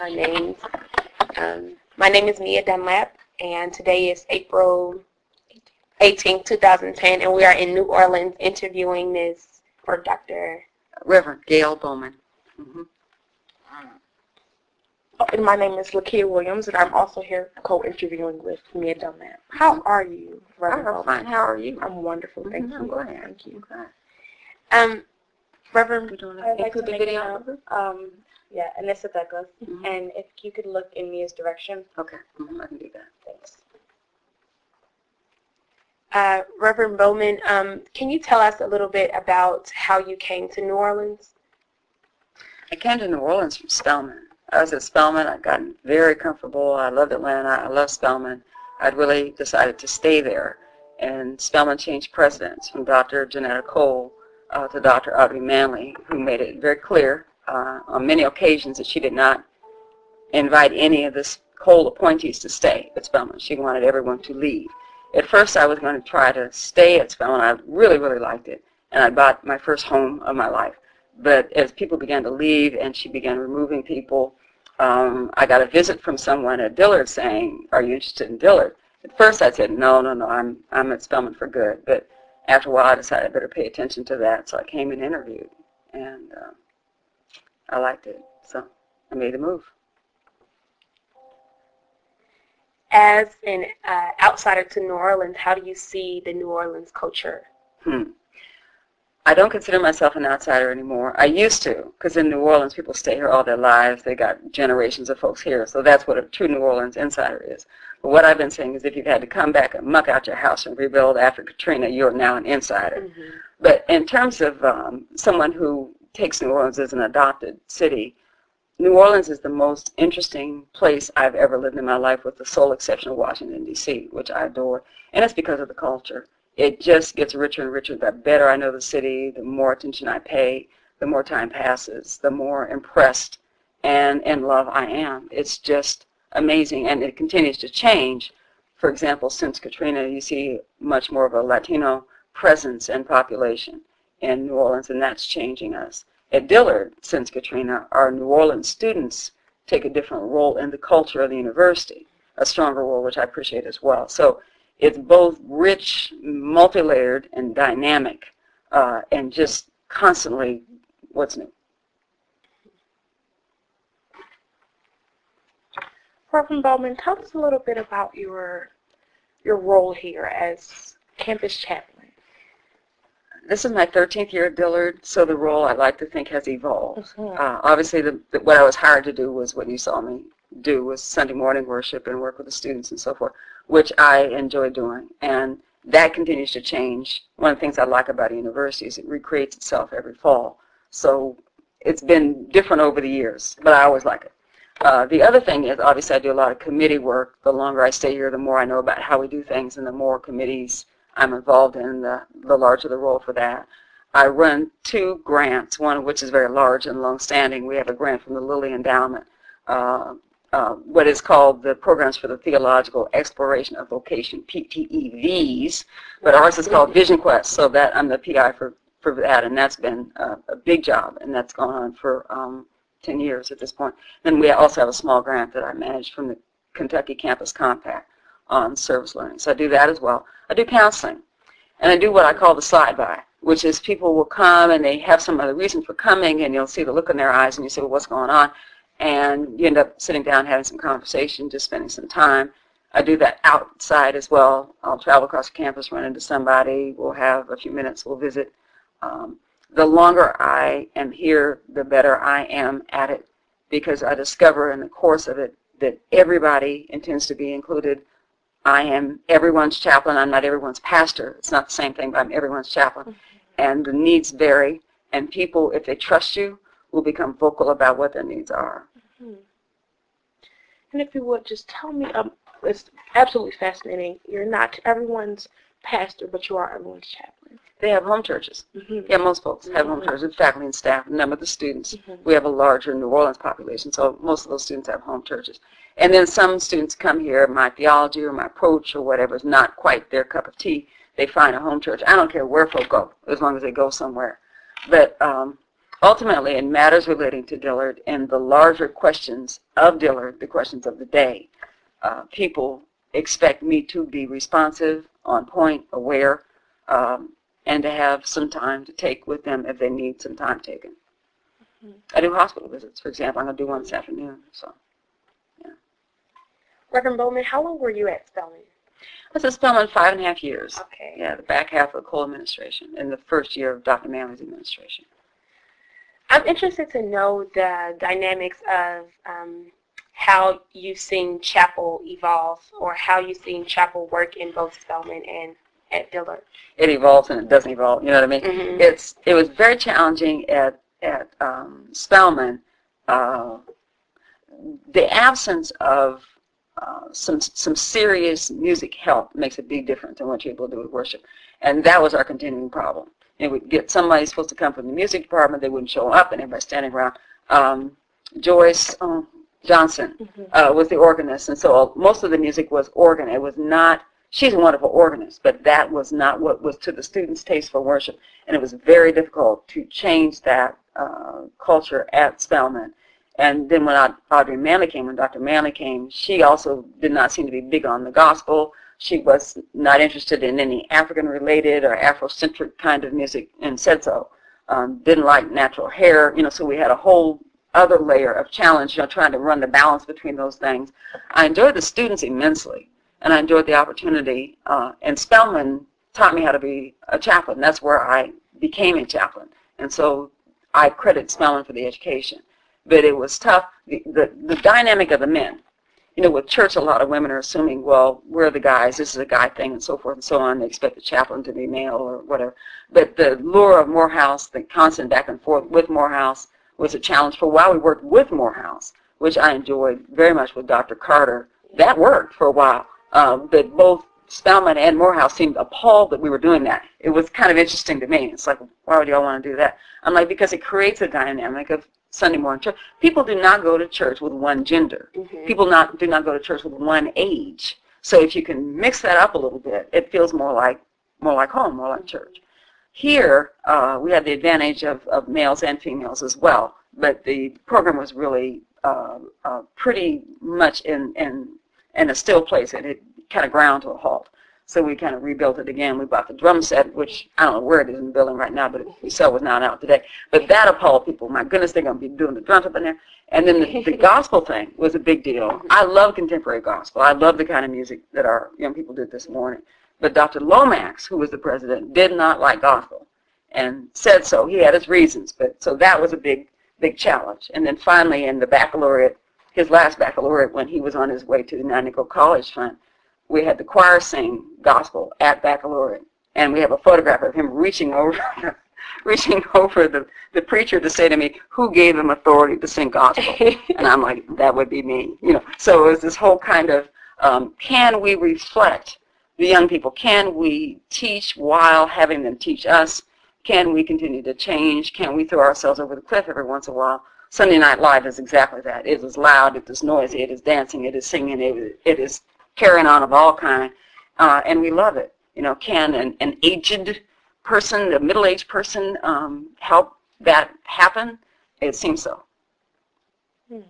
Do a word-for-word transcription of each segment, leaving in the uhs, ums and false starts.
My name, um, my name is Mia Dunlap, and today is April eighteenth, two thousand ten, and we are in New Orleans interviewing Miz or Doctor Reverend Gail Bowman. Mm-hmm. Oh, and my name is Lakia Williams, and I'm also here co-interviewing with Mia Dunlap. How are you, Reverend I'm Bowman? fine. How are you? I'm wonderful, thank Mm-hmm. you. I'm glad. Thank you. I'm glad. Um, Reverend, We're doing I'd like include to the make video. a, um, yeah, Anissa Douglas, Mhm. and if you could look in Mia's direction, Okay, mm-hmm. I can do that. thanks. uh, Reverend Bowman, um, can you tell us a little bit about how you came to New Orleans? I came to New Orleans from Spelman. I was at Spelman. I got very comfortable. I loved Atlanta. I loved Spelman. I'd really decided to stay there. And Spelman changed presidents from Doctor Janetta Cole uh, to Doctor Audrey Manley, who made it very clear uh, on many occasions that she did not invite any of the Cole appointees to stay at Spelman. She wanted everyone to leave. At first, I was going to try to stay at Spelman. I really, really liked it. And I bought my first home of my life. But as people began to leave and she began removing people, um, I got a visit from someone at Dillard saying, "Are you interested in Dillard?" At first I said, no, no, no, I'm, I'm at Spelman for good. But after a while I decided I better pay attention to that. So I came and interviewed. And uh, I liked it. So I made the move. As an uh, outsider to New Orleans, how do you see the New Orleans culture? Hmm. I don't consider myself an outsider anymore. I used to, because in New Orleans, people stay here all their lives. They got generations of folks here, so that's what a true New Orleans insider is. But what I've been saying is if you've had to come back and muck out your house and rebuild after Katrina, you're now an insider. Mm-hmm. But in terms of um, someone who takes New Orleans as an adopted city, New Orleans is the most interesting place I've ever lived in my life, with the sole exception of Washington, D C, which I adore, and it's because of the culture. It just gets richer and richer. The better I know the city, the more attention I pay, the more time passes, the more impressed and in love I am. It's just amazing, and it continues to change. For example, since Katrina, you see much more of a Latino presence and population in New Orleans, and that's changing us. At Dillard, since Katrina, our New Orleans students take a different role in the culture of the university, a stronger role, which I appreciate as well. So it's both rich, multi-layered, and dynamic, uh, and just constantly what's new. Reverend Bowman, tell us a little bit about your your role here as campus chaplain. This is my thirteenth year at Dillard, so the role I like to think has evolved. Mm-hmm. Uh, obviously, the, the, what I was hired to do was what you saw me do, was Sunday morning worship and work with the students and so forth, which I enjoy doing. And that continues to change. One of the things I like about a university is it recreates itself every fall. So it's been different over the years, but I always like it. Uh, the other thing is, obviously, I do a lot of committee work. The longer I stay here, the more I know about how we do things, and the more committees I'm involved in, the, the larger the role for that. I run two grants, one of which is very large and long-standing. We have a grant from the Lilly Endowment, uh, uh, what is called the Programs for the Theological Exploration of Vocation, P T E Vs, but ours is called Vision Quest, so that I'm the P I for, for that, and that's been uh, a big job, and that's gone on for um, ten years at this point. Then we also have a small grant that I manage from the Kentucky Campus Compact on service learning, so I do that as well. I do counseling, and I do what I call the slide-by, which is people will come and they have some other reason for coming, and you'll see the look in their eyes and you say, well, what's going on? And you end up sitting down, having some conversation, just spending some time. I do that outside as well. I'll travel across the campus, run into somebody, we'll have a few minutes, we'll visit. Um, the longer I am here, the better I am at it, because I discover in the course of it that everybody intends to be included. I am everyone's chaplain. I'm not everyone's pastor. It's not the same thing, but I'm everyone's chaplain. Mm-hmm. And the needs vary, and people, if they trust you, will become vocal about what their needs are. Mm-hmm. And if you would, just tell me, um, it's absolutely fascinating. You're not everyone's pastor, but you are everyone's chaplain. They have home churches. Mm-hmm. Yeah, most folks have mm-hmm. home churches, faculty and staff, a number of the students. Mm-hmm. We have a larger New Orleans population, so most of those students have home churches. And then some students come here, my theology or my approach or whatever is not quite their cup of tea. They find a home church. I don't care where folk go, as long as they go somewhere. But um, ultimately, in matters relating to Dillard and the larger questions of Dillard, the questions of the day, uh, people expect me to be responsive, on point, aware, um, and to have some time to take with them if they need some time taken. Mm-hmm. I do hospital visits, for example. I'm going to do one this afternoon. So, yeah. Reverend Bowman, how long were you at Spelman? I was at Spelman five and a half years. Okay. Yeah, the back half of the Cole administration and the first year of Doctor Manley's administration. I'm interested to know the dynamics of um, how you've seen chapel evolve, or how you've seen chapel work in both Spelman and at Dillard. It evolves and it doesn't evolve. You know what I mean? Mm-hmm. It's it was very challenging at at um, Spelman. Uh, the absence of uh, some some serious music help makes a big difference in what you're able to do with worship, and that was our continuing problem. It would get somebody supposed to come from the music department, they wouldn't show up, and everybody standing around. Um, Joyce um, Johnson mm-hmm. uh, was the organist, and so most of the music was organ. It was not. She's a wonderful organist, but that was not what was to the students' taste for worship, and it was very difficult to change that uh, culture at Spelman. And then when Audrey Manley came, when Doctor Manley came, she also did not seem to be big on the gospel. She was not interested in any African-related or Afrocentric kind of music, and said so. Um, didn't like natural hair, you know. So we had a whole other layer of challenge, you know, trying to run the balance between those things. I enjoyed the students immensely. And I enjoyed the opportunity. Uh, and Spelman taught me how to be a chaplain. That's where I became a chaplain. And so I credit Spelman for the education. But it was tough. The, the, the dynamic of the men. You know, with church, a lot of women are assuming, well, we're the guys, this is a guy thing, and so forth and so on. They expect the chaplain to be male or whatever. But the lure of Morehouse, the constant back and forth with Morehouse, was a challenge for a while. We worked with Morehouse, which I enjoyed very much with Doctor Carter. That worked for a while. Um, but both Spelman and Morehouse seemed appalled that we were doing that. It was kind of interesting to me. It's like, why would y'all want to do that? I'm like, because it creates a dynamic of Sunday morning church. People do not go to church with one gender. Mm-hmm. People not do not go to church with one age. So if you can mix that up a little bit, it feels more like more like home, more like church. Here, uh, we had the advantage of, of males and females as well, but the program was really uh, uh, pretty much in in in a still place, and it kind of ground to a halt. So we kind of rebuilt it again. We bought the drum set, which I don't know where it is in the building right now, but we saw it was not out today. But that appalled people. My goodness, they're going to be doing the drums up in there. And then the, the gospel thing was a big deal. I love contemporary gospel. I love the kind of music that our young people did this morning. But Doctor Lomax, who was the president, did not like gospel and said so. He had his reasons. But so that was a big, big challenge. And then finally in the baccalaureate, his last baccalaureate, when he was on his way to the Nine-Nickel College Fund, we had the choir sing gospel at baccalaureate. And we have a photograph of him reaching over reaching over the, the preacher to say to me, who gave him authority to sing gospel? And I'm like, that would be me. You know. So it was this whole kind of, um, can we reflect the young people? Can we teach while having them teach us? Can we continue to change? Can we throw ourselves over the cliff every once in a while? Sunday Night Live is exactly that. It is loud, it is noisy, it is dancing, it is singing, it, it is carrying on of all kind, uh, and we love it. You know, can an, an aged person, a middle-aged person, um, help that happen? It seems so. Hmm.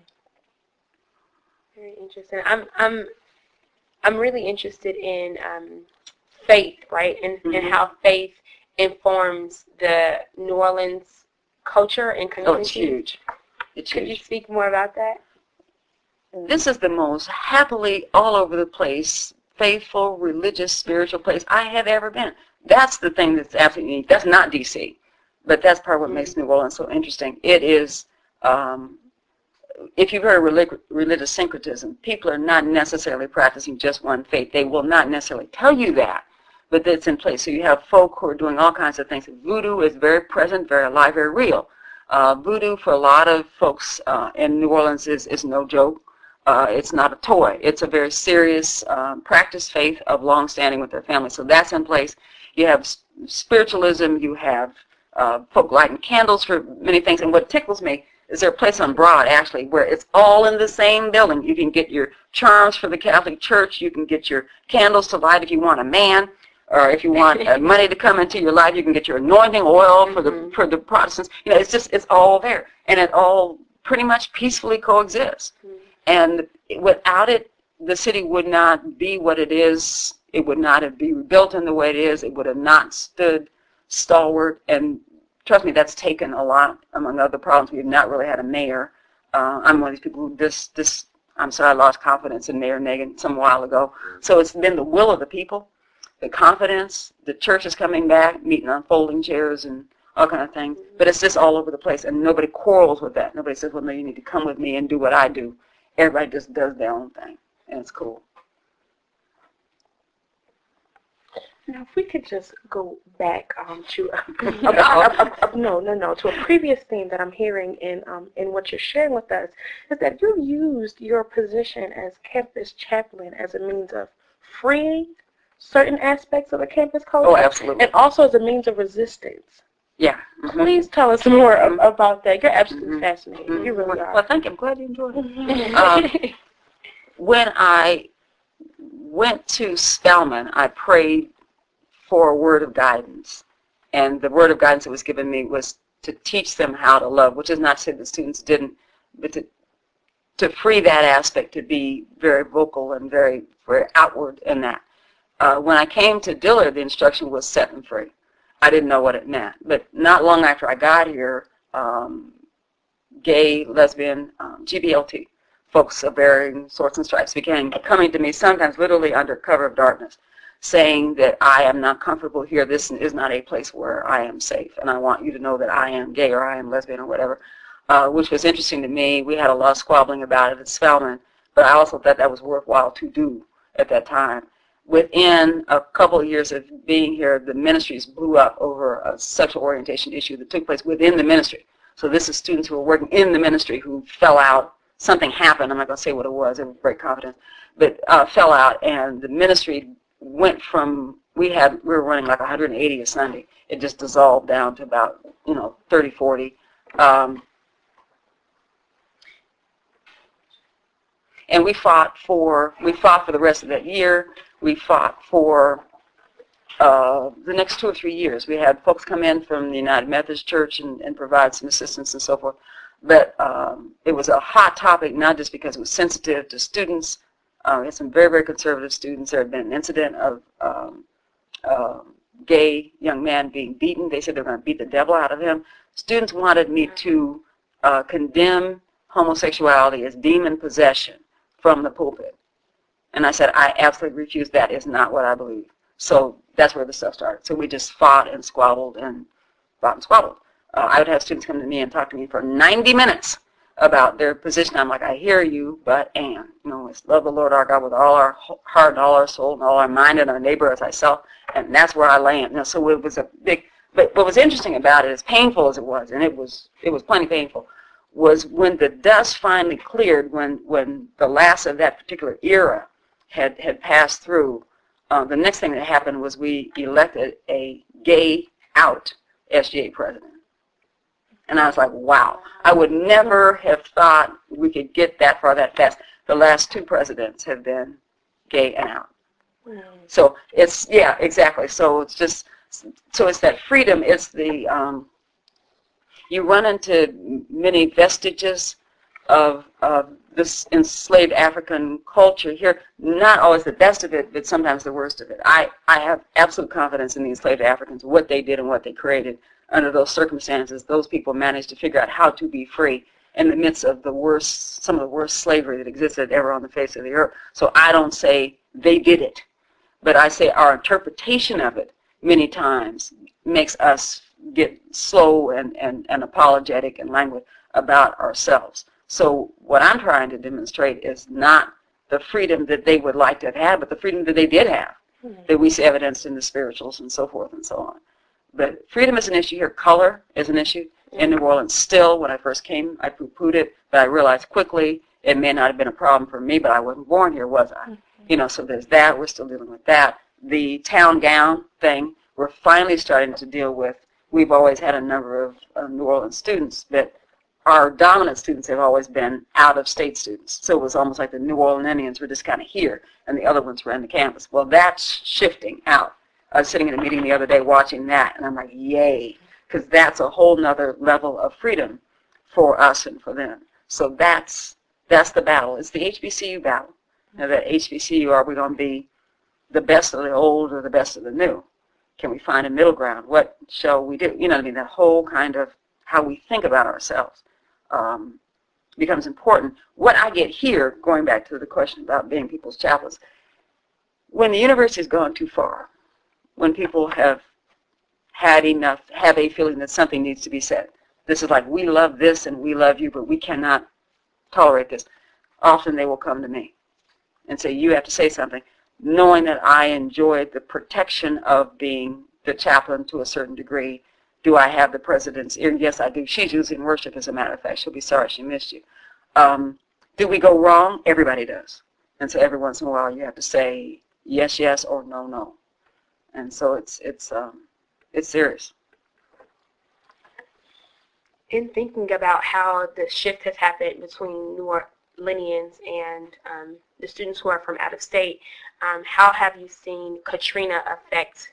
Very interesting. I'm I'm I'm really interested in um, faith, right, and mm-hmm. and how faith informs the New Orleans culture and community. Oh, it's huge. It's Could huge. you speak more about that? This is the most happily all over the place, faithful, religious, spiritual place I have ever been. That's the thing that's absolutely unique. That's not D C, but that's part of what mm-hmm. makes New Orleans so interesting. It is, um, if you've heard of relig- religious syncretism, people are not necessarily practicing just one faith. They will not necessarily tell you that, but it's in place. So you have folk who are doing all kinds of things. Voodoo is very present, very alive, very real. Uh, voodoo for a lot of folks uh, in New Orleans is, is no joke. Uh, it's not a toy. It's a very serious um, practice faith of long-standing with their family. So that's in place. You have spiritualism. You have uh, folk lighting candles for many things. And what tickles me is there a place on Broad, actually, where it's all in the same building. You can get your charms for the Catholic Church. You can get your candles to light if you want a man Or if you want uh, money to come into your life, you can get your anointing oil for the for the Protestants. You know, it's just it's all there, and it all pretty much peacefully coexists. Mm-hmm. And without it, the city would not be what it is. It would not have been rebuilt in the way it is. It would have not stood stalwart. And trust me, that's taken a lot. Among other problems, we've not really had a mayor. Uh, I'm one of these people who this this. I'm sorry, I lost confidence in Mayor Nagin some while ago. So it's been the will of the people. The confidence, the church is coming back, meeting on folding chairs and all kind of things. But it's just all over the place, and nobody quarrels with that. Nobody says, well, no, you need to come with me and do what I do. Everybody just does their own thing, and it's cool. Now, if we could just go back um, to a, a, a, a, a, no, no, no, to a previous theme that I'm hearing in um, in what you're sharing with us, is that you used your position as campus chaplain as a means of freeing certain aspects of the campus culture. Oh, absolutely. And also as a means of resistance. Yeah. Mm-hmm. Please tell us more mm-hmm. about that. You're absolutely mm-hmm. fascinating. Mm-hmm. You really well, are. Well, thank you. I'm glad you enjoyed it. um, when I went to Spelman, I prayed for a word of guidance. And the word of guidance that was given me was to teach them how to love, which is not to say the students didn't, but to, to free that aspect to be very vocal and very, very outward in that. Uh, when I came to Dillard, the instruction was set them free. I didn't know what it meant. But not long after I got here, um, gay, lesbian, um, G B L T folks of varying sorts and stripes began coming to me, sometimes literally under cover of darkness, saying that I am not comfortable here. This is not a place where I am safe, and I want you to know that I am gay or I am lesbian or whatever, uh, which was interesting to me. We had a lot of squabbling about it at Spelman, but I also thought that was worthwhile to do at that time. Within a couple of years of being here, the ministries blew up over a sexual orientation issue that took place within the ministry. So this is students who were working in the ministry who fell out. Something happened. I'm not going to say what it was. It was great confidence. But uh, fell out, and the ministry went from, we had, we were running like one hundred eighty a Sunday. It just dissolved down to about, you know, thirty, forty. Um, and we fought for, we fought for the rest of that year. We fought for uh, the next two or three years. We had folks come in from the United Methodist Church and, and provide some assistance and so forth. But um, it was a hot topic, not just because it was sensitive to students. Uh, we had some very, very conservative students. There had been an incident of um, uh, gay young man being beaten. They said they were going to beat the devil out of him. Students wanted me to uh, condemn homosexuality as demon possession from the pulpit. And I said, I absolutely refuse. That is not what I believe. So that's where the stuff started. So we just fought and squabbled and fought and squabbled. Uh, I would have students come to me and talk to me for ninety minutes about their position. I'm like, I hear you, but and. You know, let's love the Lord our God with all our heart and all our soul and all our mind and our neighbor as ourselves. And that's where I land. You know, so it was a big, but what was interesting about it, as painful as it was, and it was, it was plenty painful, was when the dust finally cleared, when, when the last of that particular era had, had passed through, uh, the next thing that happened was we elected a gay out S G A president. And I was like, wow, I would never have thought we could get that far that fast. The last two presidents have been gay and out. Wow. So it's, yeah, exactly. So it's just, so it's that freedom. It's the, um, you run into many vestiges of, of this enslaved African culture here, not always the best of it, but sometimes the worst of it. I, I have absolute confidence in the enslaved Africans, what they did and what they created. Under those circumstances, those people managed to figure out how to be free in the midst of the worst, some of the worst slavery that existed ever on the face of the earth. So I don't say they did it, but I say our interpretation of it many times makes us get slow and, and, and apologetic and languid about ourselves. So what I'm trying to demonstrate is not the freedom that they would like to have had, but the freedom that they did have, mm-hmm. that we see evidenced in the spirituals and so forth and so on. But freedom is an issue here. Color is an issue in New Orleans. Still, when I first came, I poo-pooed it, but I realized quickly it may not have been a problem for me, but I wasn't born here, was I? Mm-hmm. You know, so there's that. We're still dealing with that. The town gown thing, we're finally starting to deal with. We've always had a number of uh, New Orleans students, but our dominant students have always been out-of-state students. So it was almost like the New Orleanians were just kind of here, and the other ones were in the campus. Well, that's shifting out. I was sitting in a meeting the other day watching that, and I'm like, yay, because that's a whole nother level of freedom for us and for them. So that's that's the battle. It's the H B C U battle. Now, the H B C U, are we going to be the best of the old or the best of the new? Can we find a middle ground? What shall we do? You know what I mean? That whole kind of how we think about ourselves um, becomes important. What I get here, going back to the question about being people's chaplains, when the university has gone too far, when people have had enough, have a feeling that something needs to be said. This is like, we love this and we love you, but we cannot tolerate this. Often they will come to me and say, you have to say something, knowing that I enjoyed the protection of being the chaplain to a certain degree. Do I have the president's ear? Yes, I do. She's using worship, as a matter of fact. She'll be sorry she missed you. Um, do we go wrong? Everybody does. And so every once in a while you have to say yes, yes, or no, no. And so it's it's um, it's serious. In thinking about how the shift has happened between New Orleanians and um, the students who are from out of state, um, how have you seen Katrina affect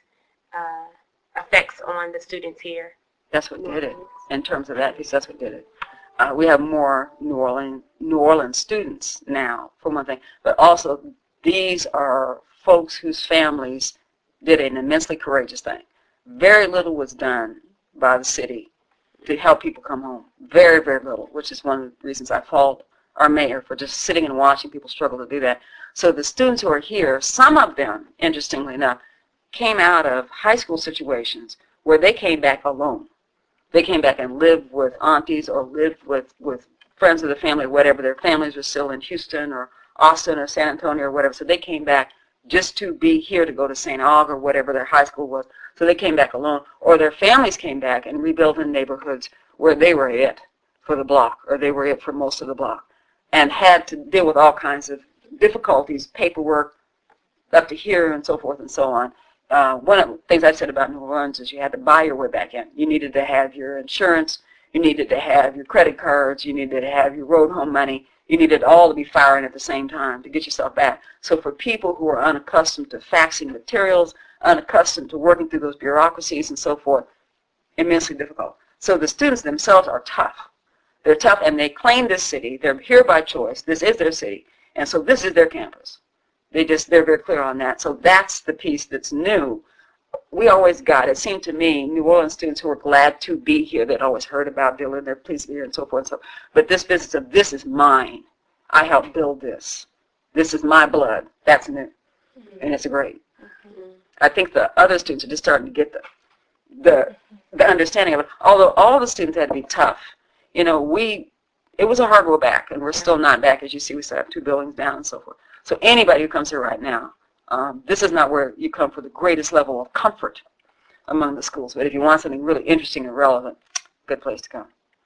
uh, effects on the students here? That's what did it. In terms of that piece, that's what did it. Uh, we have more New Orleans New Orleans students now, for one thing, but also these are folks whose families did an immensely courageous thing. Very little was done by the city to help people come home. Very, very little, which is one of the reasons I fault our mayor for just sitting and watching people struggle to do that. So the students who are here, some of them, interestingly enough, came out of high school situations where they came back alone. They came back and lived with aunties or lived with, with friends of the family, whatever. Their families were still in Houston or Austin or San Antonio or whatever. So they came back just to be here to go to Saint Aug or whatever their high school was. So they came back alone. Or their families came back and rebuilt in neighborhoods where they were it for the block, or they were it for most of the block, and had to deal with all kinds of difficulties, paperwork, up to here and so forth and so on. Uh, one of the things I said about New Orleans is you had to buy your way back in. You needed to have your insurance. You needed to have your credit cards. You needed to have your road home money. You needed all to be firing at the same time to get yourself back. So for people who are unaccustomed to faxing materials, unaccustomed to working through those bureaucracies and so forth, immensely difficult. So the students themselves are tough. They're tough, and they claim this city. They're here by choice. This is their city. And so this is their campus. They just, they're very clear on that. So that's the piece that's new. We always got, it seemed to me, New Orleans students who were glad to be here. They'd always heard about Dillon, they're pleased to be here and so forth and so forth. But this business of this is mine. I helped build this. This is my blood. That's new. Mm-hmm. And it's great. Mm-hmm. I think the other students are just starting to get the, the, the understanding of it. Although all the students had to be tough. You know, we, it was a hard road back, and we're still not back. As you see, we still have two buildings down and so forth. So anybody who comes here right now, um, this is not where you come for the greatest level of comfort among the schools. But if you want something really interesting and relevant, good place to come.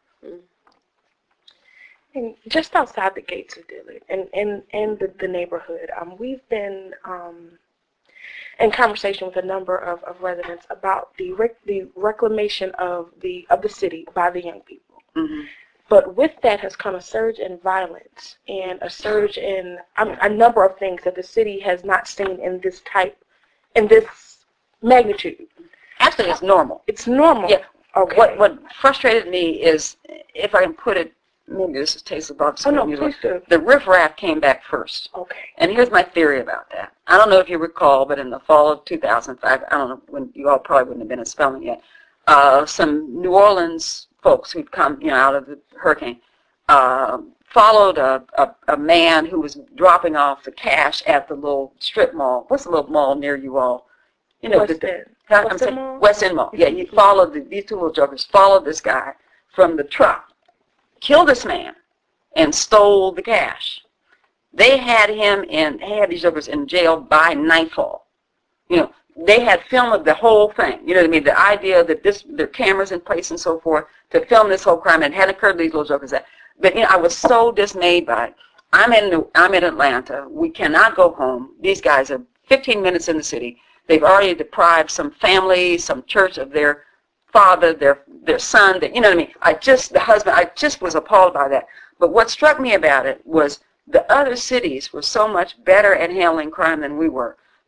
And just outside the gates of Dillard and, and, and the, the neighborhood, um, we've been um, in conversation with a number of, of residents about the rec- the reclamation of the of the city by the young people. Mm-hmm. But with that has come a surge in violence and a surge in um, a number of things that the city has not seen in this type, in this magnitude. Actually, it's normal. It's normal. Yeah. Okay. What what frustrated me is, if I can put it, maybe this is taste above. Oh no, please do. The riffraff came back first. Okay. And here's my theory about that. I don't know if you recall, but in the fall of two thousand five, I don't know when, you all probably wouldn't have been in Spelman yet. Uh, some New Orleans folks who'd come, you know, out of the hurricane, uh, followed a, a, a man who was dropping off the cash at the little strip mall. What's the little mall near you all? You know, West the, End. I'm West saying, End Mall? West End Mall. Yeah, he followed, the, these two little jokers followed this guy from the truck, killed this man, and stole the cash. They had him in, had these jokers in jail by nightfall. You know, they had film of the whole thing. You know what I mean? The idea that this, their cameras in place and so forth to film this whole crime, and it hadn't occurred to these little jokers that. But you know, I was so dismayed by it. I'm in, New, I'm in Atlanta. We cannot go home. These guys are fifteen minutes in the city. They've already deprived some family, some church of their father, their their son. Their, you know what I mean? I just, the husband, I just was appalled by that. But what struck me about it was the other cities were so much better at handling crime than we were.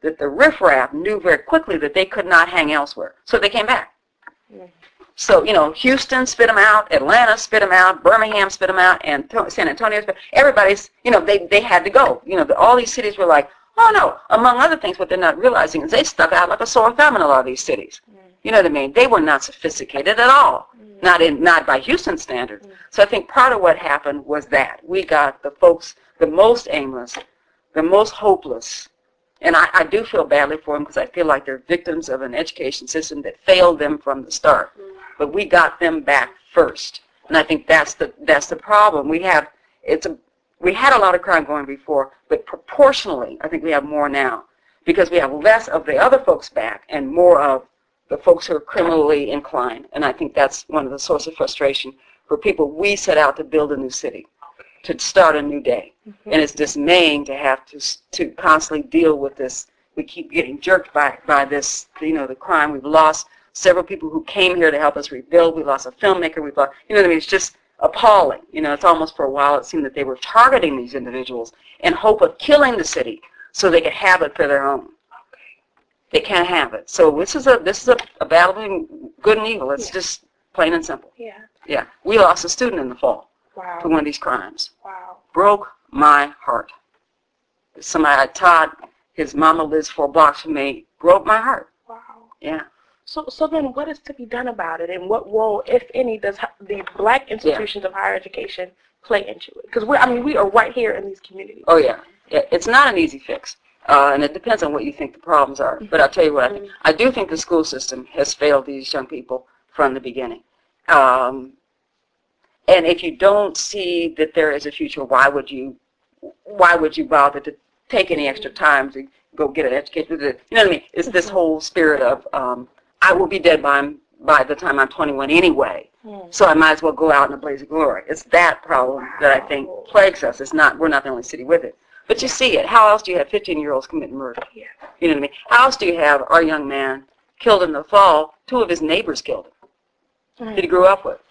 that the riffraff knew very quickly that they could not hang elsewhere. So they came back. Mm. So, you know, Houston spit them out, Atlanta spit them out, Birmingham spit them out, and San Antonio spit. Everybody's, you know, they, they had to go. You know, the, all these cities were like, oh, no. Among other things, what they're not realizing is they stuck out like a sore thumb in a lot of these cities. Mm. You know what I mean? They were not sophisticated at all, mm. not in not by Houston standards. Mm. So I think part of what happened was that. We got the folks, the most aimless, the most hopeless. And I, I do feel badly for them because I feel like they're victims of an education system that failed them from the start. Mm. But we got them back first. And I think that's the that's the problem. We have it's a we had a lot of crime going before, but proportionally I think we have more now. Because we have less of the other folks back and more of the folks who are criminally inclined. And I think that's one of the sources of frustration for people. We set out to build a new city, to start a new day. Mm-hmm. And it's dismaying to have to to constantly deal with this. We keep getting jerked by, by this, you know, the crime. We've lost several people who came here to help us rebuild. We lost a filmmaker. We've lost, you know what I mean? It's just appalling. You know, it's almost for a while it seemed that they were targeting these individuals in hope of killing the city so they could have it for their own. They can't have it. So this is a this is a, a battle between good and evil. It's yeah. just plain and simple. Yeah. Yeah. We lost a student in the fall wow. to one of these crimes. Wow. Broke my heart. Somebody I taught, his mama lives four blocks from me, broke my heart. Wow. Yeah. So, so then what is to be done about it, and what role, if any, does the black institutions yeah. of higher education play into it? Because we, I mean, we are right here in these communities. Oh yeah, yeah. It's not an easy fix, uh, and it depends on what you think the problems are. Mm-hmm. But I'll tell you what I think. I do think the school system has failed these young people from the beginning. Um, and if you don't see that there is a future, why would you, why would you bother to take any extra time to go get an education? You know what I mean? It's this whole spirit of um, I will be dead by by the time I'm twenty-one anyway, mm. so I might as well go out in a blaze of glory. It's that problem that I think plagues us. It's not we're not the only city with it, but you see it. How else do you have fifteen-year-olds committing murder? Yeah. You know what I mean? How else do you have our young man killed in the fall? Two of his neighbors killed him mm. that he grew up with.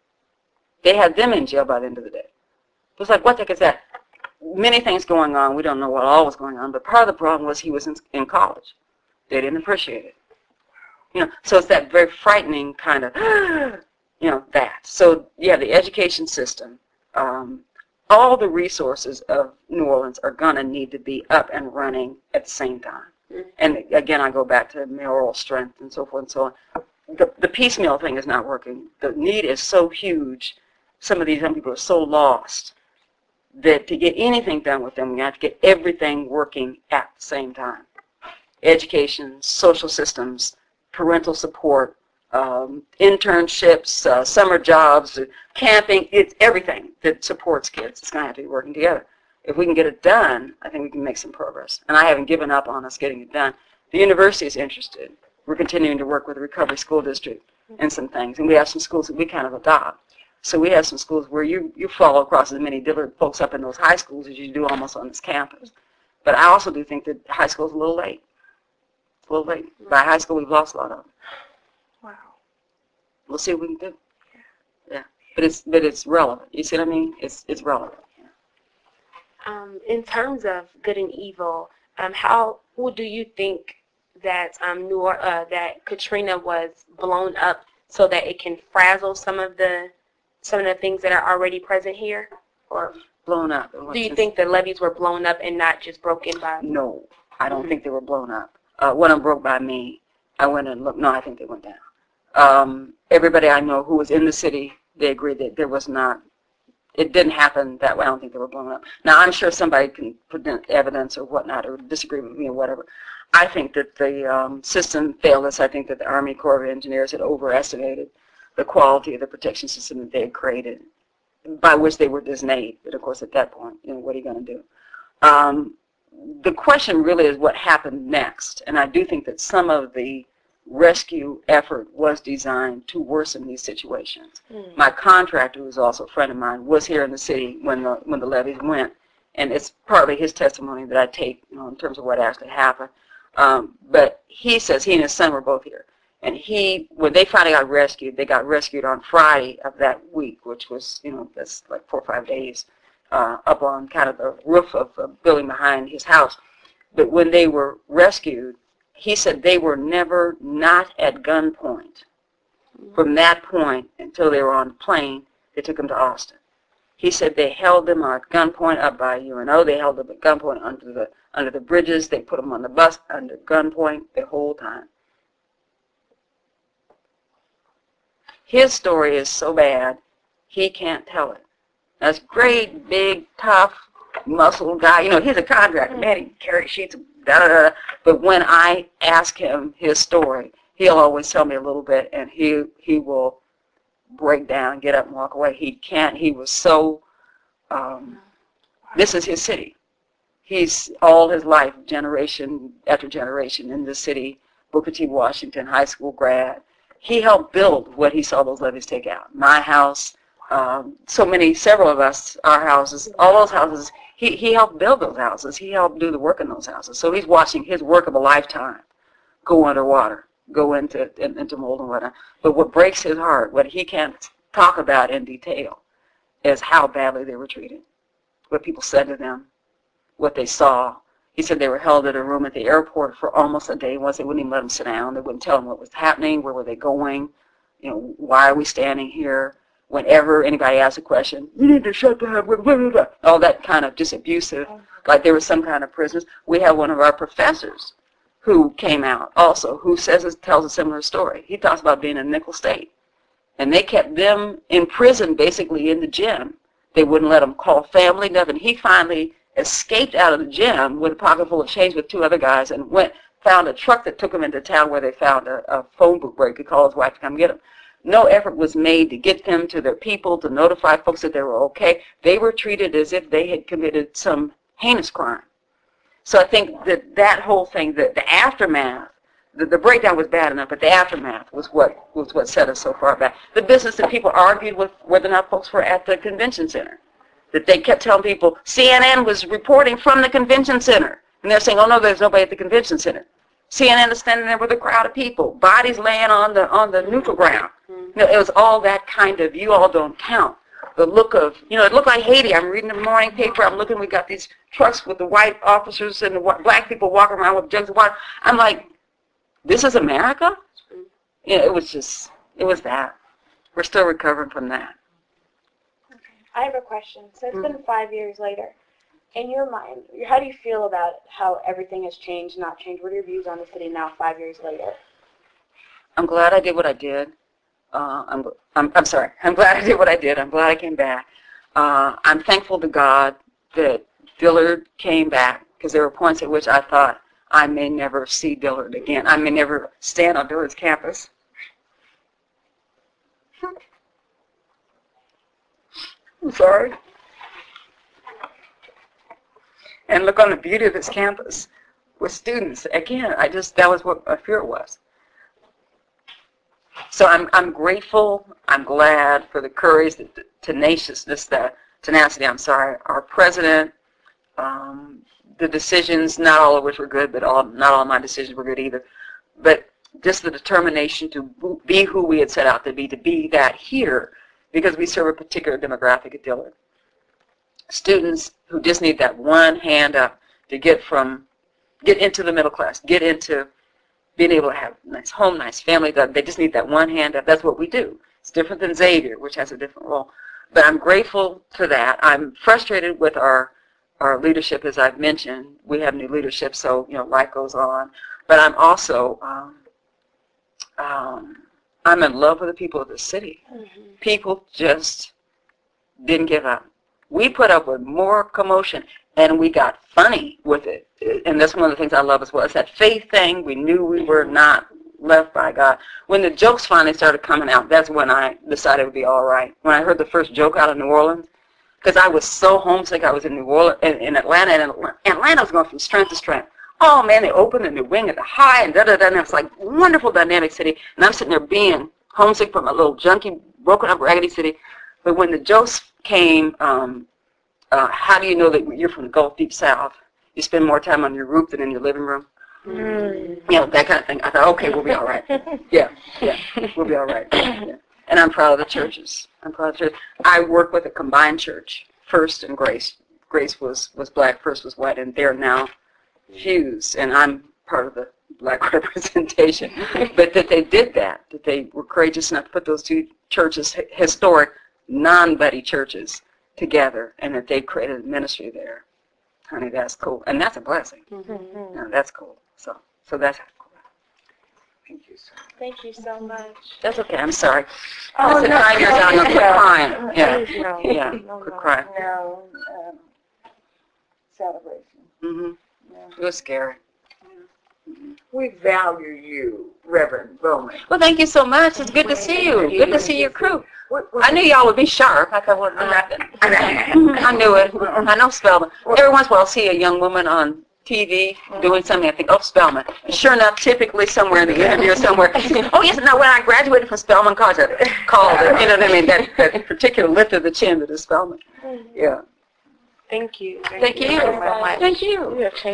They had them in jail by the end of the day. It was like, what the heck is that? Many things going on. We don't know what all was going on, but part of the problem was he was in, in college. They didn't appreciate it. You know, so it's that very frightening kind of, you know, that. So, yeah, the education system, um, all the resources of New Orleans are going to need to be up and running at the same time. Mm-hmm. And, again, I go back to mayoral strength and so forth and so on. The, the piecemeal thing is not working. The need is so huge. Some of these young people are so lost that to get anything done with them, we have to get everything working at the same time. Education, social systems, parental support, um, internships, uh, summer jobs, camping, it's everything that supports kids. It's going to have to be working together. If we can get it done, I think we can make some progress. And I haven't given up on us getting it done. The university is interested. We're continuing to work with the Recovery School District and some things. And we have some schools that we kind of adopt. So we have some schools where you, you follow across as many Dillard folks up in those high schools as you do almost on this campus. But I also do think that high school is a little late. A little late. By high school, we've lost a lot of them. Wow. We'll see what we can do. Yeah. yeah. But it's but it's relevant. You see what I mean? It's it's relevant. Yeah. Um, in terms of good and evil, um, how who do you think that um New or, uh, that Katrina was blown up so that it can frazzle some of the some of the things that are already present here, or blown up? Do you think the levees were blown up and not just broken by? No, I don't mm-hmm. think they were blown up. Uh, one of them broke by me. I went and looked. No, I think they went down. Um, everybody I know who was in the city, they agreed that there was not, it didn't happen that way. I don't think they were blown up. Now, I'm sure somebody can present evidence or whatnot or disagree with me or whatever. I think that the um, system failed us. I think that the Army Corps of Engineers had overestimated the quality of the protection system that they had created, by which they were dismayed. But, of course, at that point, you know, what are you going to do? Um, The question really is what happened next, and I do think that some of the rescue effort was designed to worsen these situations. Mm. My contractor, who is also a friend of mine, was here in the city when the when the levees went, and it's partly his testimony that I take, you know, in terms of what actually happened. Um, but he says he and his son were both here, and he when they finally got rescued, they got rescued on Friday of that week, which was, you know, that's like four or five days. Uh, up on kind of the roof of a building behind his house. But when they were rescued, he said they were never not at gunpoint. From that point until they were on the plane, they took them to Austin. He said they held them at gunpoint up by U N O. They held them at gunpoint under the under the bridges. They put them on the bus under gunpoint the whole time. His story is so bad, he can't tell it. That's great, big, tough, muscle guy. You know, he's a contractor. Man, he carries sheets of da-da-da. But when I ask him his story, he'll always tell me a little bit, and he he will break down, get up, and walk away. He can't. He was so, um, this is his city. He's all his life, generation after generation in this city, Booker T. Washington high school grad. He helped build what he saw those levees take out. My house, um, so many, several of us, our houses, all those houses, he, he helped build those houses. He helped do the work in those houses. So he's watching his work of a lifetime go underwater, go into in, into mold and whatnot. But what breaks his heart, what he can't talk about in detail, is how badly they were treated, what people said to them, what they saw. He said they were held in a room at the airport for almost a day. Once they wouldn't even let them sit down. They wouldn't tell them what was happening, where were they going, you know, why are we standing here? Whenever anybody asked a question, you need to shut down, blah, blah, blah, blah. All that kind of just abusive, like there was some kind of prisoners. We have one of our professors who came out also, who says it, tells a similar story. He talks about being in Nickel State. And they kept them in prison, basically in the gym. They wouldn't let them call family, nothing. He finally escaped out of the gym with a pocket full of change with two other guys and went, found a truck that took him into town where they found a, a phone booth where he could call his wife to come get him. No effort was made to get them to their people, to notify folks that they were okay. They were treated as if they had committed some heinous crime. So I think that that whole thing, the, the aftermath, the, the breakdown was bad enough, but the aftermath was what was what set us so far back. The business that people argued with whether or not folks were at the convention center. That they kept telling people, C N N was reporting from the convention center. And they're saying, oh no, there's nobody at the convention center. C N N is standing there with a crowd of people, bodies laying on the on the neutral ground. You know, it was all that kind of, you all don't count. The look of, you know, it looked like Haiti. I'm reading the morning paper. I'm looking, we got these trucks with the white officers and the black people walking around with jugs of water. I'm like, this is America? You know, it was just, it was that. We're still recovering from that. I have a question. So it's Mm. been five years later. In your mind, how do you feel about how everything has changed, not changed? What are your views on the city now, five years later? I'm glad I did what I did. Uh, I'm, I'm, I'm sorry. I'm glad I did what I did. I'm glad I came back. Uh, I'm thankful to God that Dillard came back, because there were points at which I thought I may never see Dillard again. I may never stand on Dillard's campus. I'm sorry. And look on the beauty of this campus with students. Again, I just, that was what my fear was. So I'm I'm grateful, I'm glad for the courage, the tenaciousness, the tenacity, I'm sorry, our president, um, the decisions, not all of which were good, but all not all my decisions were good either. But just the determination to be who we had set out to be, to be that here, because we serve a particular demographic at Dillard. Students who just need that one hand up to get from, get into the middle class, get into being able to have a nice home, nice family. They just need that one hand up. That's what we do. It's different than Xavier, which has a different role. But I'm grateful to that. I'm frustrated with our our leadership, as I've mentioned. We have new leadership, so you know life goes on. But I'm also um, um, I'm in love with the people of the city. Mm-hmm. People just didn't give up. We put up with more commotion, and we got funny with it. And that's one of the things I love as well. It's that faith thing. We knew we were not left by God. When the jokes finally started coming out, that's when I decided it would be all right. When I heard the first joke out of New Orleans, because I was so homesick. I was in New Orleans, in, in Atlanta, and Atlanta was going from strength to strength. Oh, man, they opened a new wing at the high, and da-da-da, and it's like a wonderful, dynamic city. And I'm sitting there being homesick from a little junky, broken-up, raggedy city. But when the jokes came, um, uh, how do you know that you're from the Gulf Deep South? You spend more time on your roof than in your living room. Mm. You know, that kind of thing. I thought, okay, we'll be all right. Yeah, yeah, we'll be all right. Yeah. And I'm proud of the churches. I'm proud of the church. I work with a combined church, First and Grace. Grace was, was black, First was white, and they're now fused, and I'm part of the black representation, but that they did that, that they were courageous enough to put those two churches, historic, non-buddy churches, together, and that they created a ministry there. Honey, that's cool, and that's a blessing. Mm-hmm. No, that's cool. So, so that's cool. Thank you, sir. Thank you so much. That's okay. I'm sorry. Oh, I said no, five years no, out, I'm gonna quit no. crying. Yeah, Please, no. yeah, No, quit no. crying. No, um, celebration. Mm-hmm. Yeah. It was scary. We value you, Reverend Bowman. Well, thank you so much. It's good to see you. Good to see your crew. I knew y'all would be sharp. I thought, well, nothing. I knew it. I know Spelman. Every once in a while, I'll see a young woman on T V doing something. I think, oh, Spelman. And sure enough, typically somewhere in the interview or somewhere, oh, yes, no, when I graduated from Spelman College, I called it. You know what I mean? That, that particular lift of the chin that is Spelman. Yeah. Thank you. Thank you. so much. Thank you. You have changed